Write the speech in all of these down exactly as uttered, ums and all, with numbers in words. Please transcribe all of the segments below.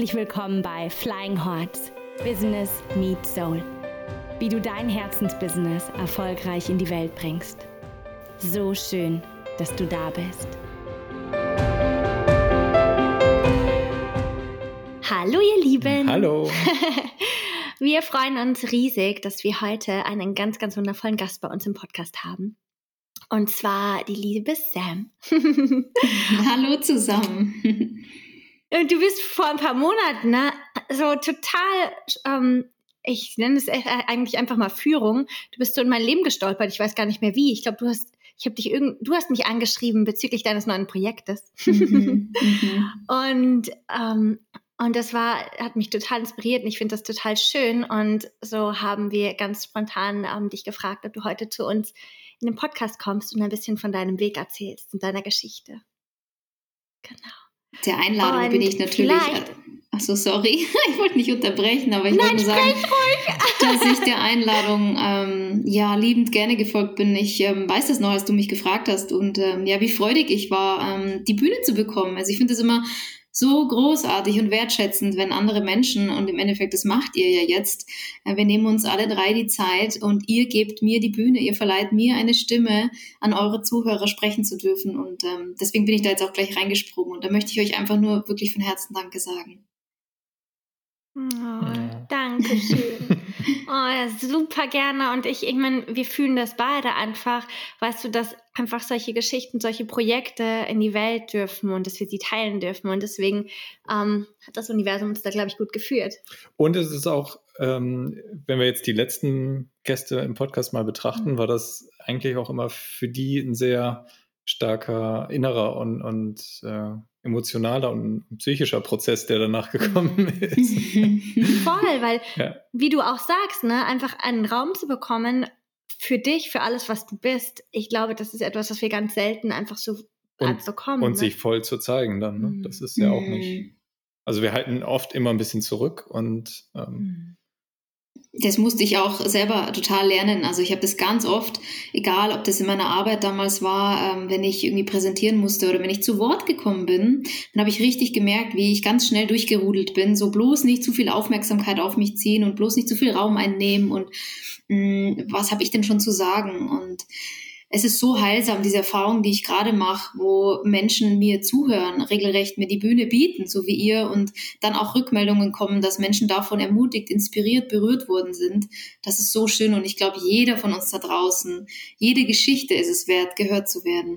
Herzlich willkommen bei Flying Hearts, Business Meets Soul. Wie du dein Herzensbusiness erfolgreich in die Welt bringst. So schön, dass du da bist. Hallo ihr Lieben. Hallo. Wir freuen uns riesig, dass wir heute einen ganz, ganz wundervollen Gast bei uns im Podcast haben. Und zwar die liebe Sam. Hallo zusammen. Und du bist vor ein paar Monaten, ne, so total, ähm, ich nenne es eigentlich einfach mal Führung. Du bist so in mein Leben gestolpert. Ich weiß gar nicht mehr wie. Ich glaube, du hast, ich habe dich irgend, du hast mich angeschrieben bezüglich deines neuen Projektes. Mhm, und ähm, und das war, hat mich total inspiriert und ich finde das total schön. Und so haben wir ganz spontan ähm, dich gefragt, ob du heute zu uns in den Podcast kommst und ein bisschen von deinem Weg erzählst und deiner Geschichte. Genau. Der Einladung und bin ich natürlich. Achso, sorry, ich wollte nicht unterbrechen, aber ich wollte nur sagen, dass ich der Einladung ähm, ja liebend gerne gefolgt bin. Ich ähm, weiß das noch, als du mich gefragt hast und ähm, ja, wie freudig ich war, ähm, die Bühne zu bekommen. Also ich finde es immer so großartig und wertschätzend, wenn andere Menschen, und im Endeffekt, das macht ihr ja jetzt, äh, wir nehmen uns alle drei die Zeit und ihr gebt mir die Bühne, ihr verleiht mir eine Stimme, an eure Zuhörer sprechen zu dürfen und ähm, deswegen bin ich da jetzt auch gleich reingesprungen und da möchte ich euch einfach nur wirklich von Herzen Danke sagen. Oh, danke schön. Oh, ja, super gerne. Und ich, ich meine, wir fühlen das beide einfach, weißt du, dass einfach solche Geschichten, solche Projekte in die Welt dürfen und dass wir sie teilen dürfen. Und deswegen ähm, hat das Universum uns da, glaube ich, gut geführt. Und es ist auch, ähm, wenn wir jetzt die letzten Gäste im Podcast mal betrachten, mhm. war das eigentlich auch immer für die ein sehr starker innerer und, und äh, emotionaler und psychischer Prozess, der danach gekommen ist. Voll, weil, ja. wie du auch sagst, ne, einfach einen Raum zu bekommen für dich, für alles, was du bist. Ich glaube, das ist etwas, was wir ganz selten einfach so, und, so kommen. Und ne? sich voll zu zeigen dann. Ne? Das ist ja auch nicht... Also wir halten oft immer ein bisschen zurück und... Ähm, Das musste ich auch selber total lernen. Also ich habe das ganz oft, egal ob das in meiner Arbeit damals war, ähm, wenn ich irgendwie präsentieren musste oder wenn ich zu Wort gekommen bin, dann habe ich richtig gemerkt, wie ich ganz schnell durchgerudelt bin. So bloß nicht zu viel Aufmerksamkeit auf mich ziehen und bloß nicht zu viel Raum einnehmen und mh, was habe ich denn schon zu sagen? Und es ist so heilsam, diese Erfahrung, die ich gerade mache, wo Menschen mir zuhören, regelrecht mir die Bühne bieten, so wie ihr, und dann auch Rückmeldungen kommen, dass Menschen davon ermutigt, inspiriert, berührt worden sind. Das ist so schön und ich glaube, jeder von uns da draußen, jede Geschichte ist es wert, gehört zu werden.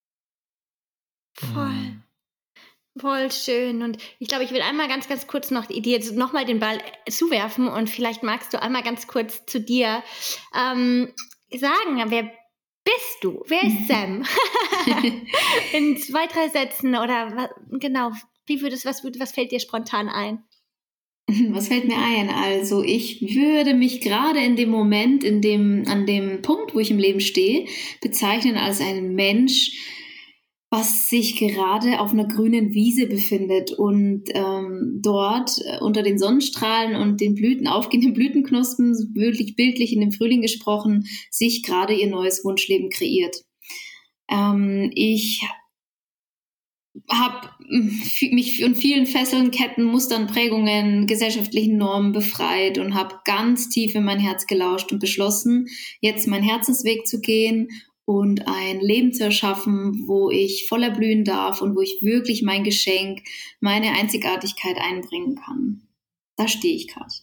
Voll. Voll schön. Und ich glaube, ich will einmal ganz, ganz kurz noch dir jetzt nochmal den Ball zuwerfen und vielleicht magst du einmal ganz kurz zu dir ähm, sagen, wer bist du? Wer ist Sam? In zwei, drei Sätzen oder genau, wie würdest, was, was fällt dir spontan ein? Was fällt mir ein? Also ich würde mich gerade in dem Moment, in dem, an dem Punkt, wo ich im Leben stehe, bezeichnen als einen Mensch, was sich gerade auf einer grünen Wiese befindet und ähm, dort äh, unter den Sonnenstrahlen und den Blüten, aufgehenden Blütenknospen, wirklich bildlich in dem Frühling gesprochen, sich gerade ihr neues Wunschleben kreiert. Ähm, ich habe mich von vielen Fesseln, Ketten, Mustern, Prägungen, gesellschaftlichen Normen befreit und habe ganz tief in mein Herz gelauscht und beschlossen, jetzt meinen Herzensweg zu gehen und ein Leben zu erschaffen, wo ich voller blühen darf und wo ich wirklich mein Geschenk, meine Einzigartigkeit einbringen kann. Da stehe ich gerade.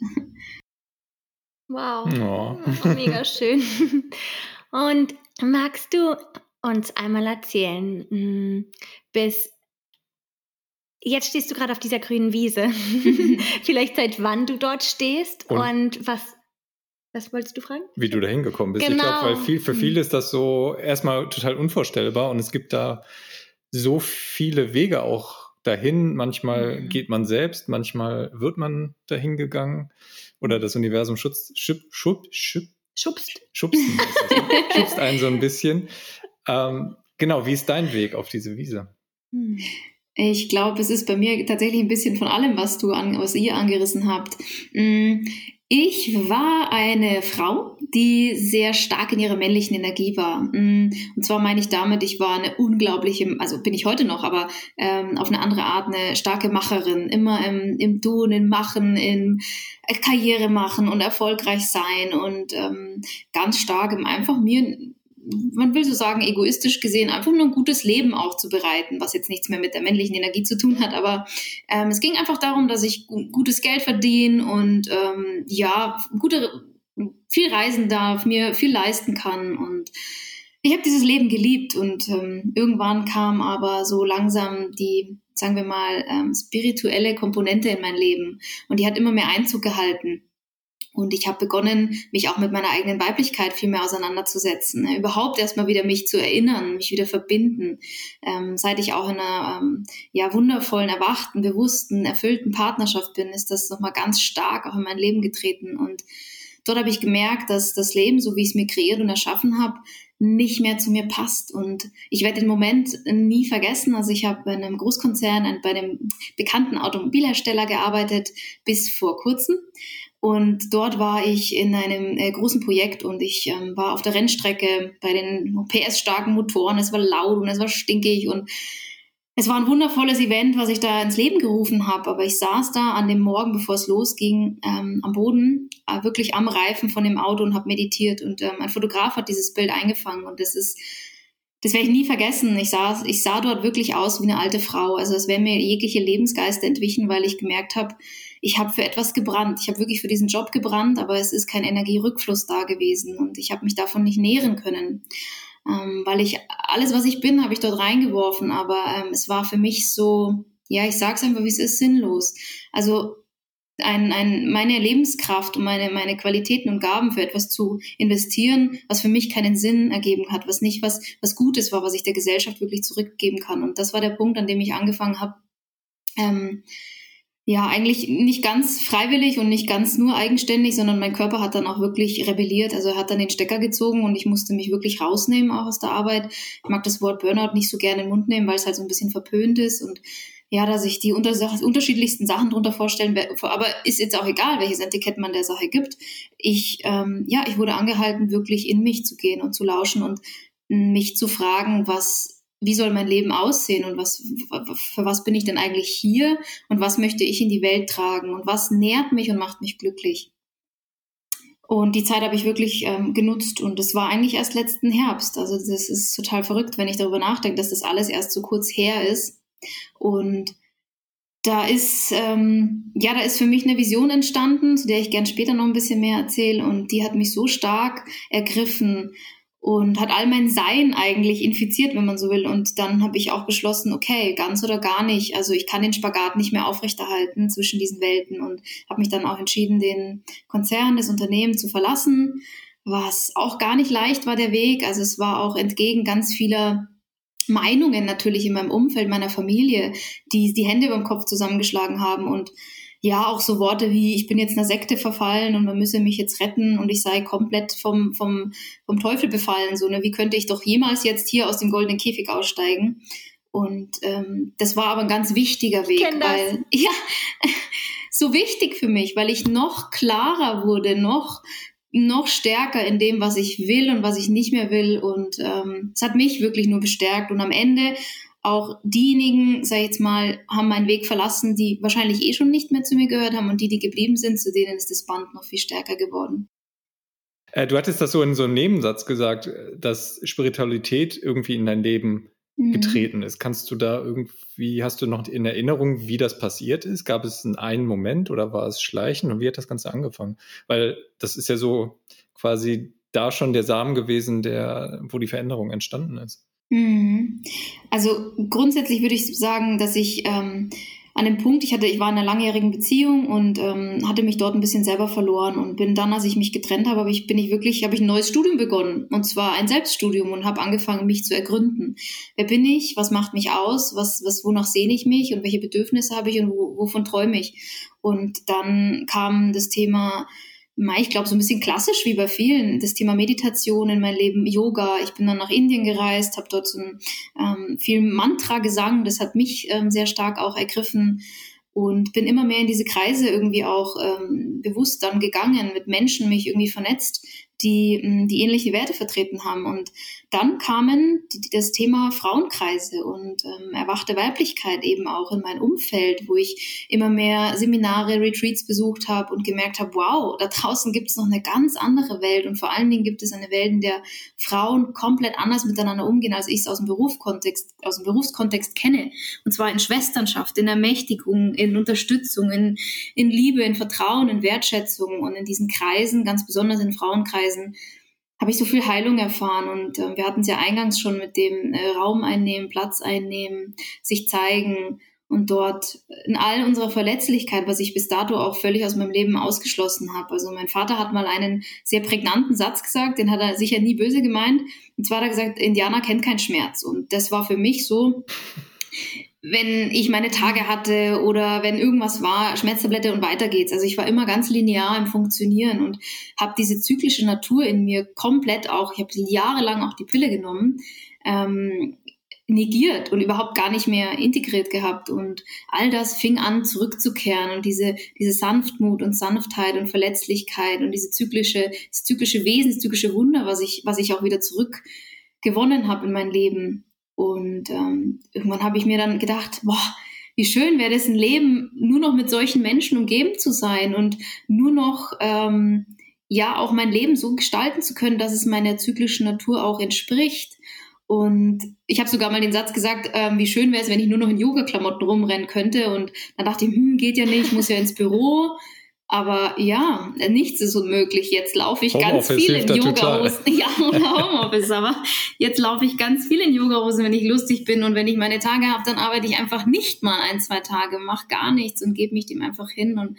Wow, oh. Mega schön. Und magst du uns einmal erzählen, bis jetzt stehst du gerade auf dieser grünen Wiese, vielleicht seit wann du dort stehst und, und was Was wolltest du fragen? Wie du da hingekommen bist. Genau. Ich glaube, weil viel, für viele ist das so erstmal total unvorstellbar und es gibt da so viele Wege auch dahin. Manchmal mhm. geht man selbst, manchmal wird man dahin gegangen oder das Universum schubst, schub, schub, schub, schubst. Schubst, schubst einen so ein bisschen. Ähm, genau, wie ist dein Weg auf diese Wiese? Ich glaube, es ist bei mir tatsächlich ein bisschen von allem, was du an, was ihr angerissen habt. Ich war eine Frau, die sehr stark in ihrer männlichen Energie war. Und zwar meine ich damit, ich war eine unglaubliche, also bin ich heute noch, aber ähm, auf eine andere Art eine starke Macherin. Immer im, im Tun, im Machen, in Karriere machen und erfolgreich sein und ähm, ganz stark im einfach mir, man will so sagen, egoistisch gesehen, einfach nur ein gutes Leben auch zu bereiten, was jetzt nichts mehr mit der männlichen Energie zu tun hat. Aber ähm, es ging einfach darum, dass ich g- gutes Geld verdiene und ähm, ja, gute, viel reisen darf, mir viel leisten kann. Und ich habe dieses Leben geliebt. Und ähm, irgendwann kam aber so langsam die, sagen wir mal, ähm, spirituelle Komponente in mein Leben. Und die hat immer mehr Einzug gehalten. Und ich habe begonnen, mich auch mit meiner eigenen Weiblichkeit viel mehr auseinanderzusetzen. Ne? Überhaupt erstmal wieder mich zu erinnern, mich wieder verbinden. Ähm, seit ich auch in einer ähm, ja, wundervollen, erwachten, bewussten, erfüllten Partnerschaft bin, ist das nochmal ganz stark auch in mein Leben getreten. Und dort habe ich gemerkt, dass das Leben, so wie ich es mir kreiert und erschaffen habe, nicht mehr zu mir passt. Und ich werde den Moment nie vergessen. Also ich habe bei einem Großkonzern, bei einem bekannten Automobilhersteller gearbeitet bis vor kurzem. Und dort war ich in einem äh, großen Projekt und ich ähm, war auf der Rennstrecke bei den P S-starken Motoren. Es war laut und es war stinkig und es war ein wundervolles Event, was ich da ins Leben gerufen habe. Aber ich saß da an dem Morgen, bevor es losging, ähm, am Boden, äh, wirklich am Reifen von dem Auto und habe meditiert. Und ähm, ein Fotograf hat dieses Bild eingefangen und das ist, das werde ich nie vergessen. Ich sah, ich sah dort wirklich aus wie eine alte Frau. Also es wären mir jegliche Lebensgeister entwichen, weil ich gemerkt habe, ich habe für etwas gebrannt. Ich habe wirklich für diesen Job gebrannt, aber es ist kein Energierückfluss da gewesen und ich habe mich davon nicht nähren können, ähm, weil ich alles, was ich bin, habe ich dort reingeworfen, aber ähm, es war für mich so, ja, ich sag's einfach, wie es ist, sinnlos. Also ein, ein, meine Lebenskraft und meine, meine Qualitäten und Gaben für etwas zu investieren, was für mich keinen Sinn ergeben hat, was nicht was, was Gutes war, was ich der Gesellschaft wirklich zurückgeben kann. Und das war der Punkt, an dem ich angefangen habe, ähm, ja, eigentlich nicht ganz freiwillig und nicht ganz nur eigenständig, sondern mein Körper hat dann auch wirklich rebelliert. Also er hat dann den Stecker gezogen und ich musste mich wirklich rausnehmen auch aus der Arbeit. Ich mag das Wort Burnout nicht so gerne in den Mund nehmen, weil es halt so ein bisschen verpönt ist und ja, dass ich die unter- unterschiedlichsten Sachen drunter vorstellen werde. Aber ist jetzt auch egal, welches Etikett man der Sache gibt. Ich, ähm, ja, ich wurde angehalten, wirklich in mich zu gehen und zu lauschen und mich zu fragen, was wie soll mein Leben aussehen und was, für was bin ich denn eigentlich hier und was möchte ich in die Welt tragen und was nährt mich und macht mich glücklich. Und die Zeit habe ich wirklich ähm, genutzt und es war eigentlich erst letzten Herbst. Also das ist total verrückt, wenn ich darüber nachdenke, dass das alles erst so kurz her ist. Und da ist, ähm, ja, da ist für mich eine Vision entstanden, zu der ich gern später noch ein bisschen mehr erzähle und die hat mich so stark ergriffen und hat all mein Sein eigentlich infiziert, wenn man so will. Und dann habe ich auch beschlossen, okay, ganz oder gar nicht. Also ich kann den Spagat nicht mehr aufrechterhalten zwischen diesen Welten und habe mich dann auch entschieden, den Konzern, das Unternehmen zu verlassen, was auch gar nicht leicht war, der Weg. Also es war auch entgegen ganz vieler Meinungen natürlich in meinem Umfeld, meiner Familie, die die Hände über dem Kopf zusammengeschlagen haben und ja, auch so Worte wie, ich bin jetzt einer Sekte verfallen und man müsse mich jetzt retten und ich sei komplett vom, vom, vom Teufel befallen. So, ne? Wie könnte ich doch jemals jetzt hier aus dem goldenen Käfig aussteigen? Und ähm, das war aber ein ganz wichtiger Weg, weil, ja, so wichtig für mich, weil ich noch klarer wurde, noch noch stärker in dem, was ich will und was ich nicht mehr will. Und ähm, es hat mich wirklich nur bestärkt. Und am Ende auch diejenigen, sag ich jetzt mal, haben meinen Weg verlassen, die wahrscheinlich eh schon nicht mehr zu mir gehört haben. Und die, die geblieben sind, zu denen ist das Band noch viel stärker geworden. Äh, du hattest das so in so einem Nebensatz gesagt, dass Spiritualität irgendwie in dein Leben mhm. getreten ist. Kannst du da irgendwie, hast du noch in Erinnerung, wie das passiert ist? Gab es einen, einen Moment oder war es schleichend? Und wie hat das Ganze angefangen? Weil das ist ja so quasi da schon der Samen gewesen, der, wo die Veränderung entstanden ist. Also grundsätzlich würde ich sagen, dass ich ähm, an dem Punkt, ich hatte, ich war in einer langjährigen Beziehung und ähm, hatte mich dort ein bisschen selber verloren und bin dann, als ich mich getrennt habe, habe ich, bin ich wirklich, habe ich ein neues Studium begonnen und zwar ein Selbststudium und habe angefangen, mich zu ergründen. Wer bin ich? Was macht mich aus? Was, was, wonach sehne ich mich und welche Bedürfnisse habe ich und wo, wovon träume ich? Und dann kam das Thema, ich glaube, so ein bisschen klassisch wie bei vielen, das Thema Meditation in mein Leben, Yoga. Ich bin dann nach Indien gereist, habe dort so ein, ähm, viel Mantra-Gesang, das hat mich ähm, sehr stark auch ergriffen. und bin immer mehr in diese Kreise irgendwie auch ähm, bewusst dann gegangen, mit Menschen mich irgendwie vernetzt, die, die ähnliche Werte vertreten haben. Und dann kamen die, das Thema Frauenkreise und ähm, erwachte Weiblichkeit eben auch in mein Umfeld, wo ich immer mehr Seminare, Retreats besucht habe und gemerkt habe, wow, da draußen gibt es noch eine ganz andere Welt und vor allen Dingen gibt es eine Welt, in der Frauen komplett anders miteinander umgehen, als ich es aus dem Berufskontext, aus dem Berufskontext kenne. Und zwar in Schwesternschaft, in Ermächtigung, in Unterstützung, in, in Liebe, in Vertrauen, in Wertschätzung und in diesen Kreisen, ganz besonders in Frauenkreisen, habe ich so viel Heilung erfahren und äh, wir hatten es ja eingangs schon mit dem äh, Raum einnehmen, Platz einnehmen, sich zeigen und dort in all unserer Verletzlichkeit, was ich bis dato auch völlig aus meinem Leben ausgeschlossen habe. Also mein Vater hat mal einen sehr prägnanten Satz gesagt, den hat er sicher nie böse gemeint, und zwar hat er gesagt, Indianer kennt keinen Schmerz, und das war für mich so, wenn ich meine Tage hatte oder wenn irgendwas war, Schmerztablette und weiter geht's. Also ich war immer ganz linear im Funktionieren und habe diese zyklische Natur in mir komplett auch, ich habe jahrelang auch die Pille genommen, ähm, negiert und überhaupt gar nicht mehr integriert gehabt. Und all das fing an zurückzukehren und diese, diese Sanftmut und Sanftheit und Verletzlichkeit und diese zyklische, das zyklische Wesen, das zyklische Wunder, was ich, was ich auch wieder zurückgewonnen habe in mein Leben. Und ähm, irgendwann habe ich mir dann gedacht, boah, wie schön wäre das, ein Leben nur noch mit solchen Menschen umgeben zu sein und nur noch, ähm, ja, auch mein Leben so gestalten zu können, dass es meiner zyklischen Natur auch entspricht. Und ich habe sogar mal den Satz gesagt, ähm, wie schön wäre es, wenn ich nur noch in Yoga-Klamotten rumrennen könnte. Und dann dachte ich, hm, geht ja nicht, ich muss ja ins Büro. Aber ja, nichts ist unmöglich. Jetzt laufe ich ganz viel in Yogahosen. Ja, oder Homeoffice, aber jetzt laufe ich ganz viel in Yogahosen, wenn ich lustig bin. Und wenn ich meine Tage habe, dann arbeite ich einfach nicht mal ein, zwei Tage, mache gar nichts und gebe mich dem einfach hin. Und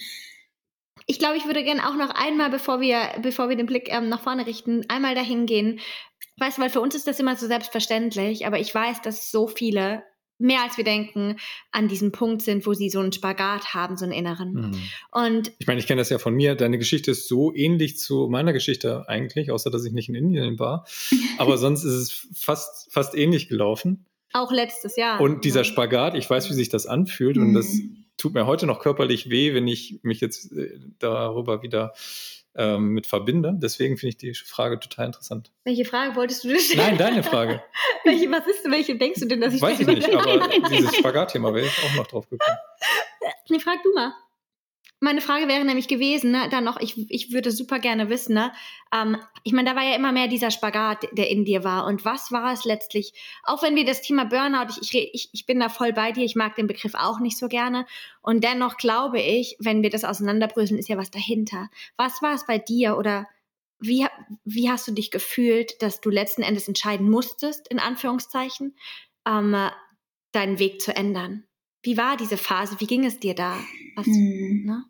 ich glaube, ich würde gerne auch noch einmal, bevor wir, bevor wir den Blick ähm, nach vorne richten, einmal dahin gehen. Weißt du, weil für uns ist das immer so selbstverständlich, aber ich weiß, dass so viele, mehr als wir denken, an diesem Punkt sind, wo sie so einen Spagat haben, so einen inneren. Mhm. Und ich meine, ich kenne das ja von mir. Deine Geschichte ist so ähnlich zu meiner Geschichte eigentlich, außer dass ich nicht in Indien war. Aber sonst ist es fast, fast ähnlich gelaufen. Auch letztes Jahr. Und dieser Spagat, ich weiß, wie sich das anfühlt. Mhm. Und das tut mir heute noch körperlich weh, wenn ich mich jetzt äh, darüber wieder ähm, mit verbinde. Deswegen finde ich die Frage total interessant. Welche Frage wolltest du denn stellen? Nein, deine Frage. welche, was ist, welche denkst du denn, dass ich Weiß ich nicht, aber dieses Spagat-Thema wäre ich auch noch drauf gekommen. Nee, frag du mal. Meine Frage wäre nämlich gewesen, ne, dann noch, ich, ich würde super gerne wissen, ne, ähm, ich meine, da war ja immer mehr dieser Spagat, der in dir war. Und was war es letztlich, auch wenn wir das Thema Burnout, ich, ich, ich bin da voll bei dir, ich mag den Begriff auch nicht so gerne. Und dennoch glaube ich, wenn wir das auseinanderbröseln, ist ja was dahinter. Was war es bei dir oder wie, wie hast du dich gefühlt, dass du letzten Endes entscheiden musstest, in Anführungszeichen, ähm, deinen Weg zu ändern? Wie war diese Phase? Wie ging es dir da? Was, hm. ne?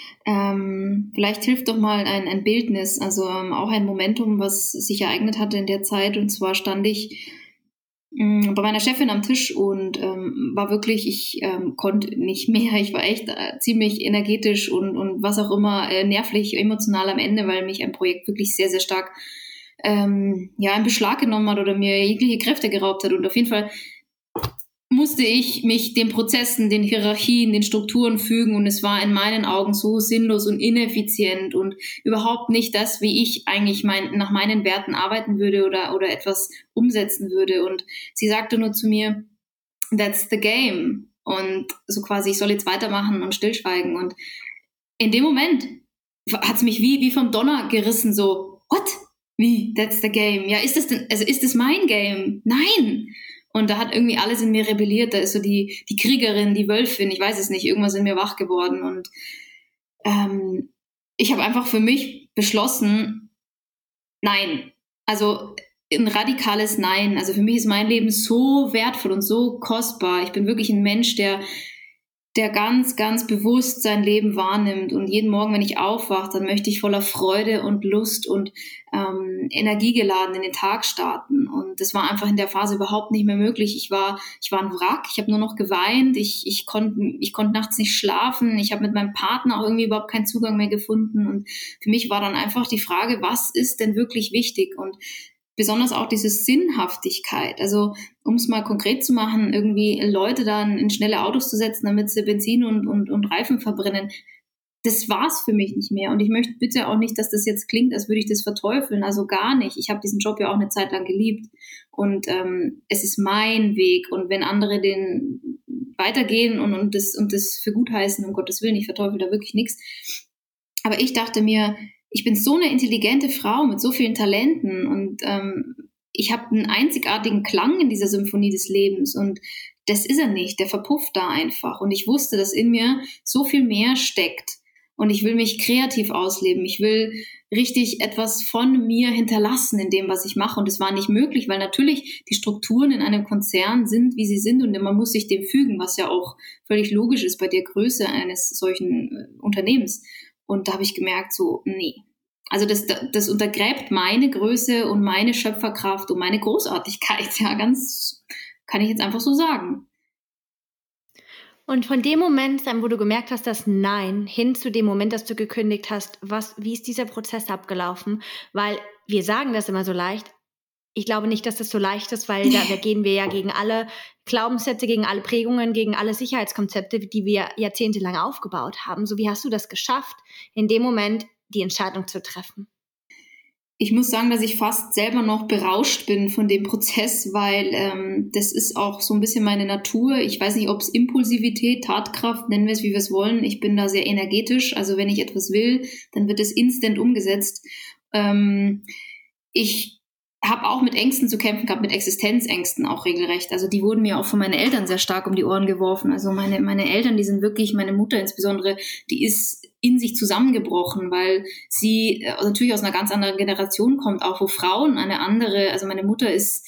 Ähm, vielleicht hilft doch mal ein, ein Bildnis, also ähm, auch ein Momentum, was sich ereignet hatte in der Zeit. Und zwar stand ich ähm, bei meiner Chefin am Tisch und ähm, war wirklich, ich ähm, konnte nicht mehr. Ich war echt äh, ziemlich energetisch und, und was auch immer, äh, nervlich, emotional am Ende, weil mich ein Projekt wirklich sehr, sehr stark ähm, ja, in Beschlag genommen hat oder mir jegliche Kräfte geraubt hat. Und auf jeden Fall musste ich mich den Prozessen, den Hierarchien, den Strukturen fügen, und es war in meinen Augen so sinnlos und ineffizient und überhaupt nicht das, wie ich eigentlich mein, nach meinen Werten arbeiten würde oder, oder etwas umsetzen würde. Und sie sagte nur zu mir, that's the game. Und so quasi, ich soll jetzt weitermachen und stillschweigen. Und in dem Moment hat es mich wie, wie vom Donner gerissen, so, what? Wie? That's the game. Ja, ist das denn, also ist das mein Game? Nein! Und da hat irgendwie alles in mir rebelliert. Da ist so die, die Kriegerin, die Wölfin, ich weiß es nicht, irgendwas in mir wach geworden. Und ähm, ich habe einfach für mich beschlossen, nein. Also ein radikales Nein. Also für mich ist mein Leben so wertvoll und so kostbar. Ich bin wirklich ein Mensch, der der ganz, ganz bewusst sein Leben wahrnimmt. Und jeden Morgen, wenn ich aufwache, dann möchte ich voller Freude und Lust und ähm, energiegeladen in den Tag starten. Und das war einfach in der Phase überhaupt nicht mehr möglich. Ich war, ich war ein Wrack, ich habe nur noch geweint, ich, ich konnte ich konnte nachts nicht schlafen, ich habe mit meinem Partner auch irgendwie überhaupt keinen Zugang mehr gefunden. Und für mich war dann einfach die Frage, was ist denn wirklich wichtig? Und besonders auch diese Sinnhaftigkeit. Also um es mal konkret zu machen, irgendwie Leute dann in schnelle Autos zu setzen, damit sie Benzin und, und, und Reifen verbrennen, das war's für mich nicht mehr. Und ich möchte bitte auch nicht, dass das jetzt klingt, als würde ich das verteufeln. Also gar nicht. Ich habe diesen Job ja auch eine Zeit lang geliebt. Und ähm, es ist mein Weg. Und wenn andere den weitergehen und, und, das, und das für gut heißen, um Gottes Willen, ich verteufel da wirklich nichts. Aber ich dachte mir, ich bin so eine intelligente Frau mit so vielen Talenten und ähm, ich habe einen einzigartigen Klang in dieser Symphonie des Lebens und das ist er nicht, der verpufft da einfach. Und ich wusste, dass in mir so viel mehr steckt. Und ich will mich kreativ ausleben. Ich will richtig etwas von mir hinterlassen in dem, was ich mache. Und das war nicht möglich, weil natürlich die Strukturen in einem Konzern sind, wie sie sind. Und man muss sich dem fügen, was ja auch völlig logisch ist bei der Größe eines solchen äh, Unternehmens. Und da habe ich gemerkt, so, nee. Also das, das untergräbt meine Größe und meine Schöpferkraft und meine Großartigkeit. Ja, ganz, kann ich jetzt einfach so sagen. Und von dem Moment, wo du gemerkt hast, dass Nein, hin zu dem Moment, dass du gekündigt hast, was, wie ist dieser Prozess abgelaufen? Weil wir sagen das immer so leicht. Ich glaube nicht, dass das so leicht ist, weil da, da gehen wir ja gegen alle Glaubenssätze, gegen alle Prägungen, gegen alle Sicherheitskonzepte, die wir jahrzehntelang aufgebaut haben. So, wie hast du das geschafft, in dem Moment die Entscheidung zu treffen? Ich muss sagen, dass ich fast selber noch berauscht bin von dem Prozess, weil ähm, das ist auch so ein bisschen meine Natur. Ich weiß nicht, ob es Impulsivität, Tatkraft, nennen wir es, wie wir es wollen. Ich bin da sehr energetisch. Also wenn ich etwas will, dann wird es instant umgesetzt. Ähm, ich habe auch mit Ängsten zu kämpfen gehabt, mit Existenzängsten auch regelrecht. Also die wurden mir auch von meinen Eltern sehr stark um die Ohren geworfen. Also meine, meine Eltern, die sind wirklich, meine Mutter insbesondere, die ist in sich zusammengebrochen, weil sie äh, natürlich aus einer ganz anderen Generation kommt, auch wo Frauen eine andere, also meine Mutter ist,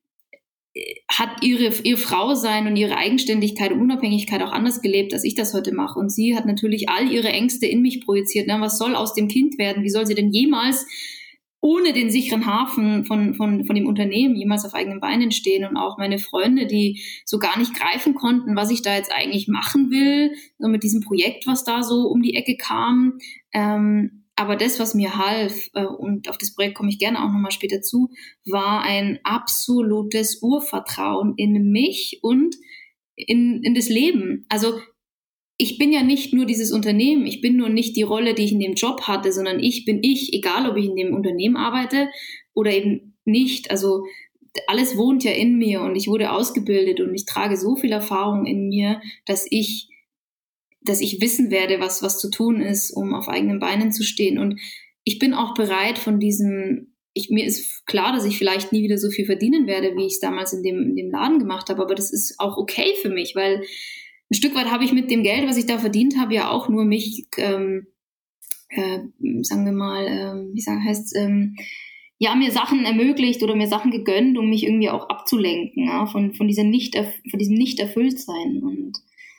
hat ihre, ihr Frausein und ihre Eigenständigkeit und Unabhängigkeit auch anders gelebt, als ich das heute mache. Und sie hat natürlich all ihre Ängste in mich projiziert. Na, was soll aus dem Kind werden? Wie soll sie denn jemals ohne den sicheren Hafen von, von, von dem Unternehmen jemals auf eigenen Beinen stehen? Und auch meine Freunde, die so gar nicht greifen konnten, was ich da jetzt eigentlich machen will, so mit diesem Projekt, was da so um die Ecke kam. Ähm, aber das, was mir half, äh, und auf das Projekt komme ich gerne auch nochmal später zu, war ein absolutes Urvertrauen in mich und in, in das Leben. Also ich bin ja nicht nur dieses Unternehmen, ich bin nur nicht die Rolle, die ich in dem Job hatte, sondern ich bin ich, egal ob ich in dem Unternehmen arbeite oder eben nicht. Also alles wohnt ja in mir und ich wurde ausgebildet und ich trage so viel Erfahrung in mir, dass ich, dass ich wissen werde, was, was zu tun ist, um auf eigenen Beinen zu stehen. Und ich bin auch bereit von diesem, ich, mir ist klar, dass ich vielleicht nie wieder so viel verdienen werde, wie ich es damals in dem, in dem Laden gemacht habe, aber das ist auch okay für mich, weil ein Stück weit habe ich mit dem Geld, was ich da verdient habe, ja auch nur mich, ähm, äh, sagen wir mal, ähm, wie sagen heißt ähm, ja, mir Sachen ermöglicht oder mir Sachen gegönnt, um mich irgendwie auch abzulenken, ja, von, von, dieser nicht, von diesem Nicht-Erfüllt-Sein. Und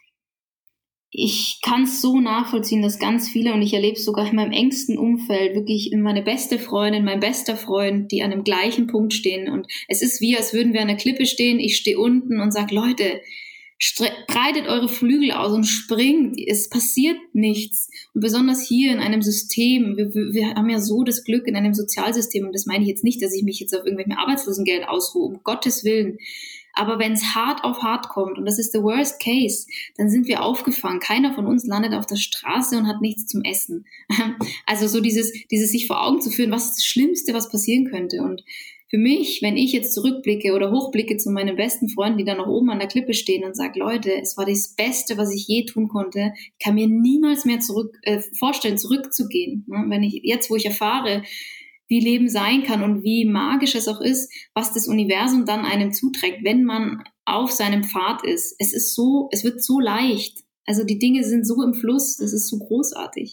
ich kann es so nachvollziehen, dass ganz viele, und ich erlebe es sogar in meinem engsten Umfeld, wirklich meine beste Freundin, mein bester Freund, die an dem gleichen Punkt stehen. Und es ist wie, als würden wir an der Klippe stehen, ich stehe unten und sage, Leute, breitet eure Flügel aus und springt. Es passiert nichts. Und besonders hier in einem System, wir, wir haben ja so das Glück in einem Sozialsystem, und das meine ich jetzt nicht, dass ich mich jetzt auf irgendwelchem Arbeitslosengeld ausruhe, um Gottes Willen. Aber wenn es hart auf hart kommt, und das ist the worst case, dann sind wir aufgefangen. Keiner von uns landet auf der Straße und hat nichts zum Essen. Also so dieses, dieses sich vor Augen zu führen, was ist das Schlimmste, was passieren könnte. Und für mich, wenn ich jetzt zurückblicke oder hochblicke zu meinen besten Freunden, die da noch oben an der Klippe stehen und sage, Leute, es war das Beste, was ich je tun konnte. Ich kann mir niemals mehr zurück äh, vorstellen, zurückzugehen. Ne? Wenn ich jetzt, wo ich erfahre, wie Leben sein kann und wie magisch es auch ist, was das Universum dann einem zuträgt, wenn man auf seinem Pfad ist. Es ist so, es wird so leicht. Also die Dinge sind so im Fluss, das ist so großartig.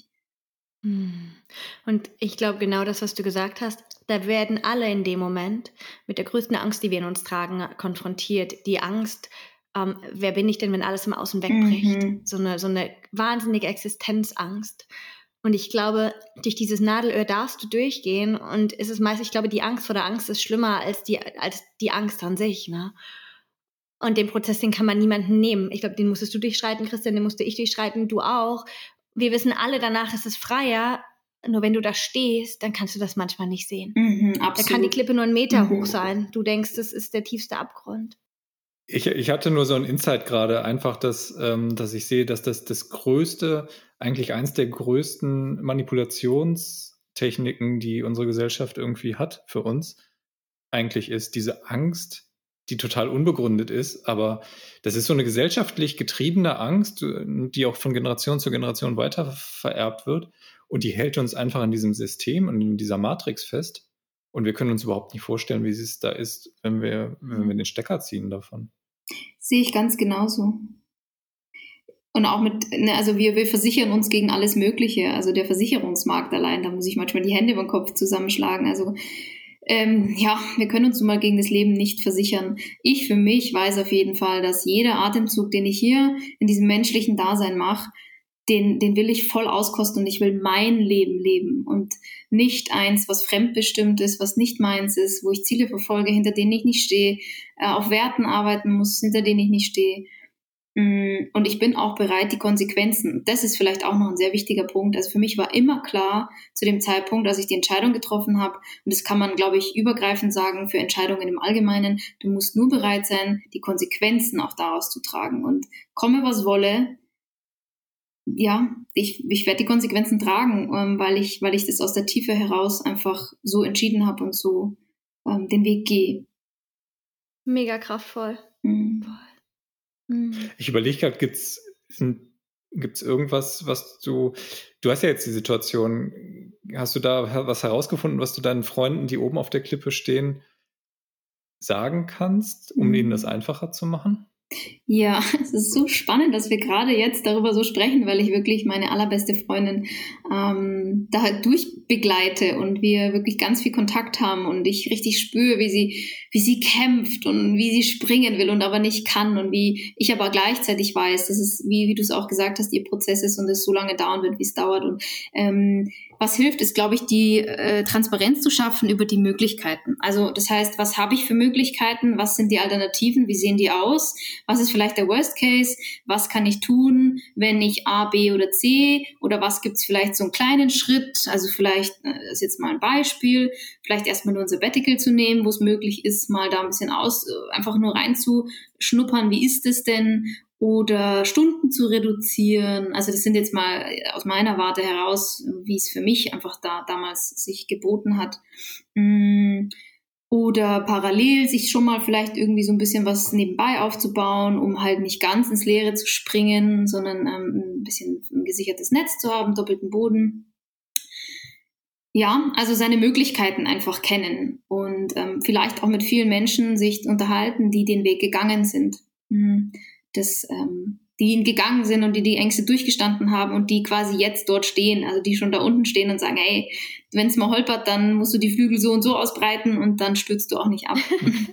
Und ich glaube, genau das, was du gesagt hast, da werden alle in dem Moment mit der größten Angst, die wir in uns tragen, konfrontiert. Die Angst, ähm, wer bin ich denn, wenn alles im Außen wegbricht? Mhm. So eine, so eine wahnsinnige Existenzangst. Und ich glaube, durch dieses Nadelöhr darfst du durchgehen. Und es ist meist, ich glaube, die Angst vor der Angst ist schlimmer als die, als die Angst an sich, ne? Und den Prozess, den kann man niemandem nehmen. Ich glaube, den musstest du durchschreiten, Christian, den musste ich durchschreiten, du auch. Wir wissen alle, danach ist es freier. Nur wenn du da stehst, dann kannst du das manchmal nicht sehen. Mhm, da absolut. kann die Klippe nur einen Meter Mhm. hoch sein. Du denkst, das ist der tiefste Abgrund. Ich, ich hatte nur so ein Insight gerade, einfach, dass, ähm, dass ich sehe, dass das das größte, eigentlich eins der größten Manipulationstechniken, die unsere Gesellschaft irgendwie hat für uns, eigentlich ist diese Angst, die total unbegründet ist, aber das ist so eine gesellschaftlich getriebene Angst, die auch von Generation zu Generation weiter vererbt wird und die hält uns einfach in diesem System und in dieser Matrix fest und wir können uns überhaupt nicht vorstellen, wie es da ist, wenn wir, wenn wir den Stecker ziehen davon. Sehe ich ganz genauso. Und auch mit, ne, also wir, wir versichern uns gegen alles Mögliche. Also der Versicherungsmarkt allein, da muss ich manchmal die Hände über den Kopf zusammenschlagen. Also ähm, ja, wir können uns nun mal gegen das Leben nicht versichern. Ich für mich weiß auf jeden Fall, dass jeder Atemzug, den ich hier in diesem menschlichen Dasein mache, den, den will ich voll auskosten und ich will mein Leben leben und nicht eins, was fremdbestimmt ist, was nicht meins ist, wo ich Ziele verfolge, hinter denen ich nicht stehe, äh, auf Werten arbeiten muss, hinter denen ich nicht stehe. Und ich bin auch bereit, die Konsequenzen, das ist vielleicht auch noch ein sehr wichtiger Punkt, also für mich war immer klar zu dem Zeitpunkt, als ich die Entscheidung getroffen habe, und das kann man, glaube ich, übergreifend sagen für Entscheidungen im Allgemeinen, du musst nur bereit sein, die Konsequenzen auch daraus zu tragen und komme was wolle, ja, ich, ich werde die Konsequenzen tragen, ähm, weil ich, weil ich das aus der Tiefe heraus einfach so entschieden habe und so ähm, den Weg gehe. Mega kraftvoll. Mhm. Mhm. Ich überlege gerade, gibt es gibt's irgendwas, was du, du hast ja jetzt die Situation, hast du da was herausgefunden, was du deinen Freunden, die oben auf der Klippe stehen, sagen kannst, um Mhm. ihnen das einfacher zu machen? Ja, es ist so spannend, dass wir gerade jetzt darüber so sprechen, weil ich wirklich meine allerbeste Freundin ähm, da halt durchbegleite und wir wirklich ganz viel Kontakt haben und ich richtig spüre, wie sie, wie sie kämpft und wie sie springen will und aber nicht kann und wie ich aber gleichzeitig weiß, dass es, wie, wie du es auch gesagt hast, ihr Prozess ist und es so lange dauern wird, wie es dauert. Und ähm, was hilft, ist, glaube ich, die äh, Transparenz zu schaffen über die Möglichkeiten. Also das heißt, was habe ich für Möglichkeiten, was sind die Alternativen, wie sehen die aus? Was ist vielleicht der Worst Case? Was kann ich tun, wenn ich A, B oder C? Oder was gibt es vielleicht so einen kleinen Schritt? Also vielleicht, das ist jetzt mal ein Beispiel, vielleicht erstmal nur ein Sabbatical zu nehmen, wo es möglich ist, mal da ein bisschen aus, einfach nur reinzuschnuppern, wie ist es denn? Oder Stunden zu reduzieren. Also das sind jetzt mal aus meiner Warte heraus, wie es für mich einfach da damals sich geboten hat. Oder parallel sich schon mal vielleicht irgendwie so ein bisschen was nebenbei aufzubauen, um halt nicht ganz ins Leere zu springen, sondern ähm, ein bisschen ein gesichertes Netz zu haben, doppelten Boden. Ja, also seine Möglichkeiten einfach kennen und ähm, vielleicht auch mit vielen Menschen sich unterhalten, die den Weg gegangen sind. Mhm. Das, ähm, die ihn gegangen sind und die die Ängste durchgestanden haben und die quasi jetzt dort stehen, also die schon da unten stehen und sagen, hey, wenn es mal holpert, dann musst du die Flügel so und so ausbreiten und dann stürzt du auch nicht ab.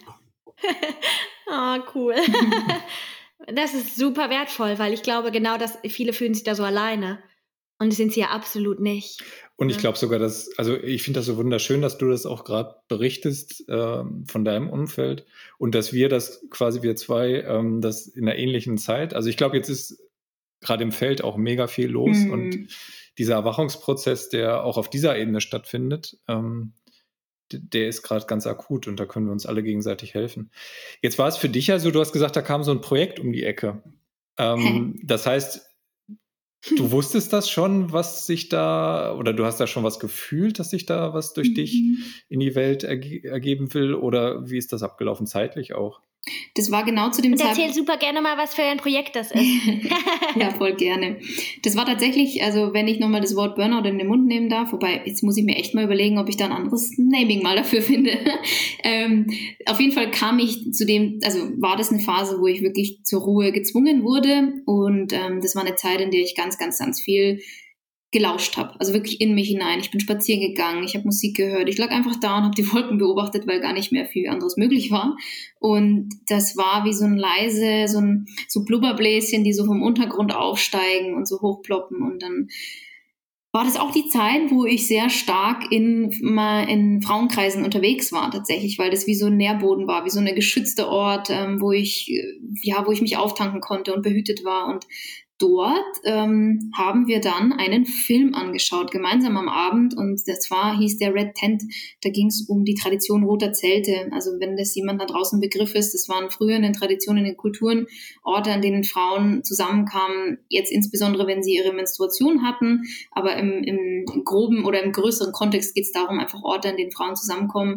Ah, oh, cool. Das ist super wertvoll, weil ich glaube genau, dass viele fühlen sich da so alleine und das sind sie ja absolut nicht. Und ich glaube sogar, dass, also ich finde das so wunderschön, dass du das auch gerade berichtest ähm, von deinem Umfeld und dass wir das quasi, wir zwei, ähm, das in einer ähnlichen Zeit, also ich glaube, jetzt ist gerade im Feld auch mega viel los mm. und dieser Erwachungsprozess, der auch auf dieser Ebene stattfindet, ähm, der ist gerade ganz akut und da können wir uns alle gegenseitig helfen. Jetzt war es für dich ja so, du hast gesagt, da kam so ein Projekt um die Ecke. Ähm, das heißt, du wusstest das schon, was sich da, oder du hast da schon was gefühlt, dass sich da was durch mhm. dich in die Welt erge- ergeben will, oder wie ist das abgelaufen, zeitlich auch? Das war genau zu dem Und Zeitpunkt. Erzähl super gerne mal, was für ein Projekt das ist. Ja, voll gerne. Das war tatsächlich, also wenn ich nochmal das Wort Burnout in den Mund nehmen darf, wobei jetzt muss ich mir echt mal überlegen, ob ich da ein anderes Naming mal dafür finde. ähm, auf jeden Fall kam ich zu dem, also war das eine Phase, wo ich wirklich zur Ruhe gezwungen wurde und ähm, das war eine Zeit, in der ich ganz, ganz, ganz viel gelauscht habe, also wirklich in mich hinein. Ich bin spazieren gegangen, ich habe Musik gehört, ich lag einfach da und habe die Wolken beobachtet, weil gar nicht mehr viel anderes möglich war. Und das war wie so ein leise, so ein so Blubberbläschen, die so vom Untergrund aufsteigen und so hochploppen. Und dann war das auch die Zeit, wo ich sehr stark in, in Frauenkreisen unterwegs war tatsächlich, weil das wie so ein Nährboden war, wie so ein geschützter Ort, ähm, wo ich ja, wo ich mich auftanken konnte und behütet war. Und dort ähm, haben wir dann einen Film angeschaut, gemeinsam am Abend, und das war, hieß der Red Tent. Da ging es um die Tradition roter Zelte. Also wenn das jemand da draußen Begriff ist, das waren früher in den Traditionen, in den Kulturen Orte, an denen Frauen zusammenkamen, jetzt insbesondere, wenn sie ihre Menstruation hatten, aber im, im groben oder im größeren Kontext geht es darum, einfach Orte, an denen Frauen zusammenkommen,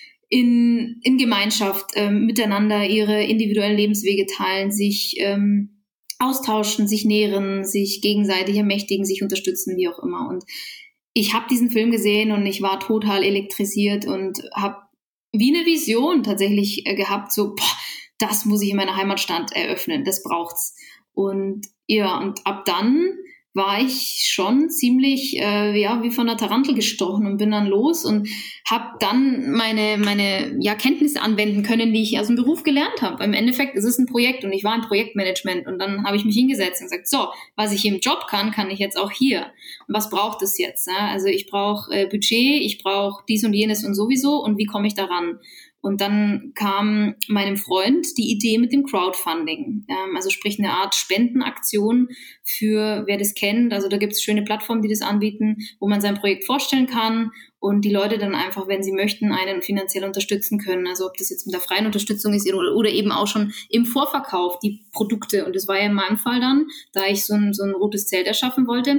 in, in Gemeinschaft, ähm, miteinander ihre individuellen Lebenswege teilen, sich ähm, austauschen, sich nähren, sich gegenseitig ermächtigen, sich unterstützen, wie auch immer. Und ich habe diesen Film gesehen und ich war total elektrisiert und habe wie eine Vision tatsächlich äh, gehabt, so, boah, das muss ich in meiner Heimatstadt eröffnen, das braucht's. Und ja, und ab dann war ich schon ziemlich, äh, ja, wie von der Tarantel gestochen und bin dann los und habe dann meine, meine ja, Kenntnisse anwenden können, die ich aus dem Beruf gelernt habe. Im Endeffekt ist es ein Projekt und ich war im Projektmanagement und dann habe ich mich hingesetzt und gesagt, so, was ich im Job kann, kann ich jetzt auch hier. Und was braucht es jetzt? Ne? Also ich brauche äh, Budget, ich brauche dies und jenes und sowieso, und wie komme ich daran? Und dann kam meinem Freund die Idee mit dem Crowdfunding, ähm, also sprich eine Art Spendenaktion für, wer das kennt. Also da gibt es schöne Plattformen, die das anbieten, wo man sein Projekt vorstellen kann und die Leute dann einfach, wenn sie möchten, einen finanziell unterstützen können. Also ob das jetzt mit der freien Unterstützung ist oder, oder eben auch schon im Vorverkauf die Produkte. Und das war ja in meinem Fall dann, da ich so ein, so ein rotes Zelt erschaffen wollte,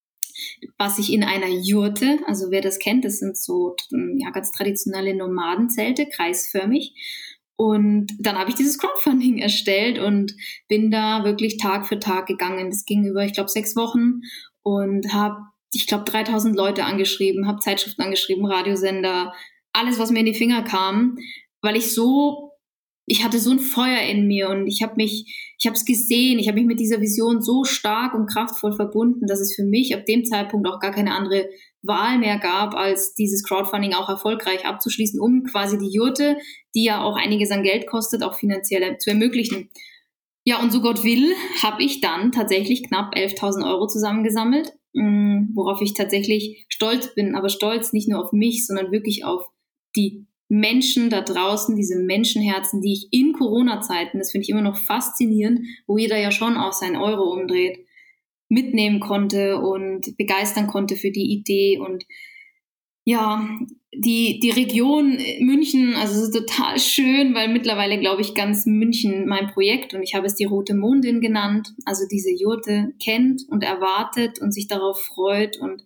was ich in einer Jurte, also wer das kennt, das sind so ja, ganz traditionelle Nomadenzelte, kreisförmig. Und dann habe ich dieses Crowdfunding erstellt und bin da wirklich Tag für Tag gegangen. Das ging über, ich glaube, sechs Wochen und habe, ich glaube, dreitausend Leute angeschrieben, habe Zeitschriften angeschrieben, Radiosender, alles, was mir in die Finger kam, weil ich so ich hatte so ein Feuer in mir und ich habe mich, ich habe es gesehen, ich habe mich mit dieser Vision so stark und kraftvoll verbunden, dass es für mich ab dem Zeitpunkt auch gar keine andere Wahl mehr gab, als dieses Crowdfunding auch erfolgreich abzuschließen, um quasi die Jurte, die ja auch einiges an Geld kostet, auch finanziell zu ermöglichen. Ja, und so Gott will, habe ich dann tatsächlich knapp elftausend Euro zusammengesammelt, worauf ich tatsächlich stolz bin, aber stolz nicht nur auf mich, sondern wirklich auf die Menschen da draußen, diese Menschenherzen, die ich in Corona-Zeiten, das finde ich immer noch faszinierend, wo jeder ja schon auch seinen Euro umdreht, mitnehmen konnte und begeistern konnte für die Idee. Und ja, die, die Region München, also es ist total schön, weil mittlerweile, glaube ich, ganz München mein Projekt, und ich habe es die Rote Mondin genannt, also diese Jurte kennt und erwartet und sich darauf freut. Und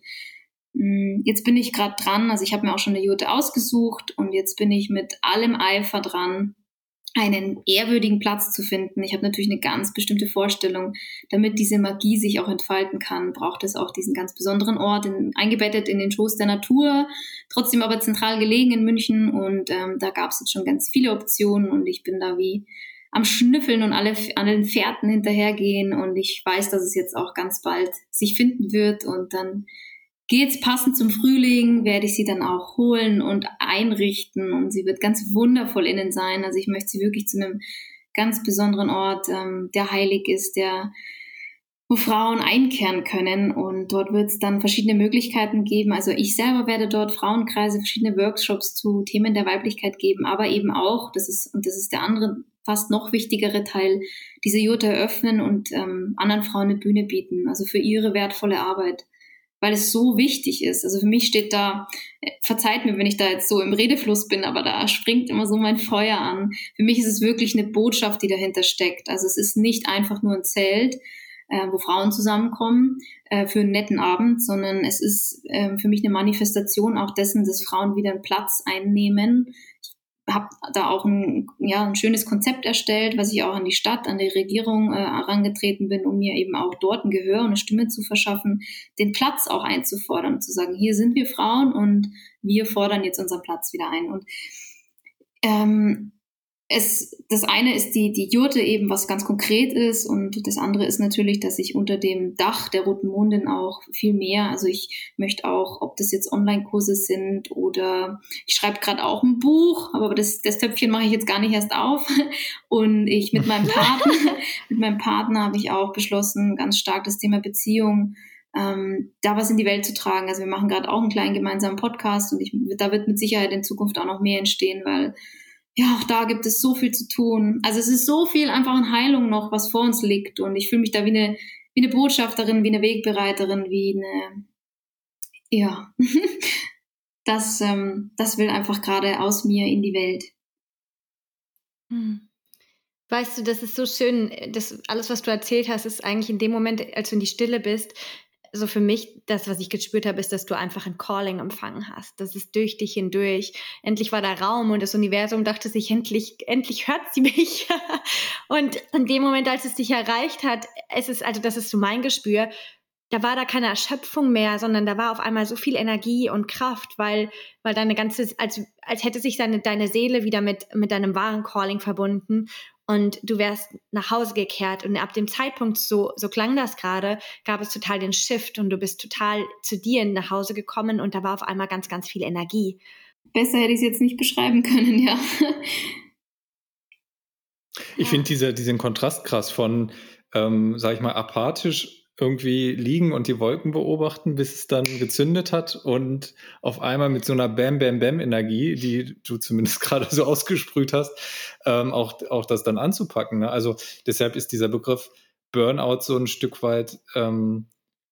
jetzt bin ich gerade dran, also ich habe mir auch schon eine Jurte ausgesucht und jetzt bin ich mit allem Eifer dran, einen ehrwürdigen Platz zu finden. Ich habe natürlich eine ganz bestimmte Vorstellung. Damit diese Magie sich auch entfalten kann, braucht es auch diesen ganz besonderen Ort, in, eingebettet in den Schoß der Natur, trotzdem aber zentral gelegen in München, und ähm, da gab es jetzt schon ganz viele Optionen und ich bin da wie am Schnüffeln und alle an den Fährten hinterhergehen, und ich weiß, dass es jetzt auch ganz bald sich finden wird, und dann geht's passend zum Frühling, werde ich sie dann auch holen und einrichten, und sie wird ganz wundervoll innen sein. Also ich möchte sie wirklich zu einem ganz besonderen Ort, ähm, der heilig ist, der, wo Frauen einkehren können, und dort wird es dann verschiedene Möglichkeiten geben. Also ich selber werde dort Frauenkreise, verschiedene Workshops zu Themen der Weiblichkeit geben, aber eben auch, das ist, und das ist der andere, fast noch wichtigere Teil, diese Jurte eröffnen und ähm, anderen Frauen eine Bühne bieten, also für ihre wertvolle Arbeit, weil es so wichtig ist. Also für mich steht da, verzeiht mir, wenn ich da jetzt so im Redefluss bin, aber da springt immer so mein Feuer an. Für mich ist es wirklich eine Botschaft, die dahinter steckt. Also es ist nicht einfach nur ein Zelt, äh, wo Frauen zusammenkommen äh, für einen netten Abend, sondern es ist äh, für mich eine Manifestation auch dessen, dass Frauen wieder einen Platz einnehmen. Ich habe da auch ein, ja, ein schönes Konzept erstellt, was ich auch an die Stadt, an die Regierung äh, herangetreten bin, um mir eben auch dort ein Gehör und eine Stimme zu verschaffen, den Platz auch einzufordern, zu sagen, hier sind wir Frauen und wir fordern jetzt unseren Platz wieder ein. Und ähm, es, das eine ist die, die Jurte eben, was ganz konkret ist, und das andere ist natürlich, dass ich unter dem Dach der Roten Mondin auch viel mehr, also ich möchte auch, ob das jetzt Online-Kurse sind oder ich schreibe gerade auch ein Buch, aber das, das Töpfchen mache ich jetzt gar nicht erst auf, und ich mit meinem Partner, mit meinem Partner habe ich auch beschlossen, ganz stark das Thema Beziehung, ähm, da was in die Welt zu tragen. Also wir machen gerade auch einen kleinen gemeinsamen Podcast, und ich, da wird mit Sicherheit in Zukunft auch noch mehr entstehen, weil ja, auch da gibt es so viel zu tun. Also es ist so viel einfach an Heilung noch, was vor uns liegt. Und ich fühle mich da wie eine, wie eine Botschafterin, wie eine Wegbereiterin, wie eine, ja, das, ähm, das will einfach gerade aus mir in die Welt. Hm. Weißt du, das ist so schön, das, alles, was du erzählt hast, ist eigentlich in dem Moment, als du in die Stille bist, so für mich, das, was ich gespürt habe, ist, dass du einfach ein Calling empfangen hast. Das ist durch dich hindurch. Endlich war der Raum und das Universum dachte sich, endlich, endlich hört sie mich. Und in dem Moment, als es dich erreicht hat, es ist, also das ist so mein Gespür, da war da keine Erschöpfung mehr, sondern da war auf einmal so viel Energie und Kraft, weil, weil deine ganze, als, als hätte sich deine, deine Seele wieder mit, mit deinem wahren Calling verbunden und du wärst nach Hause gekehrt. Und ab dem Zeitpunkt, so, so klang das gerade, gab es total den Shift und du bist total zu dir nach Hause gekommen und da war auf einmal ganz, ganz viel Energie. Besser hätte ich es jetzt nicht beschreiben können, ja. Ich finde diese, diesen Kontrast krass von, ähm, sag ich mal, apathisch irgendwie liegen und die Wolken beobachten, bis es dann gezündet hat und auf einmal mit so einer Bam-Bam-Bam-Energie, die du zumindest gerade so ausgesprüht hast, ähm, auch, auch das dann anzupacken. Ne? Also deshalb ist dieser Begriff Burnout so ein Stück weit, ähm,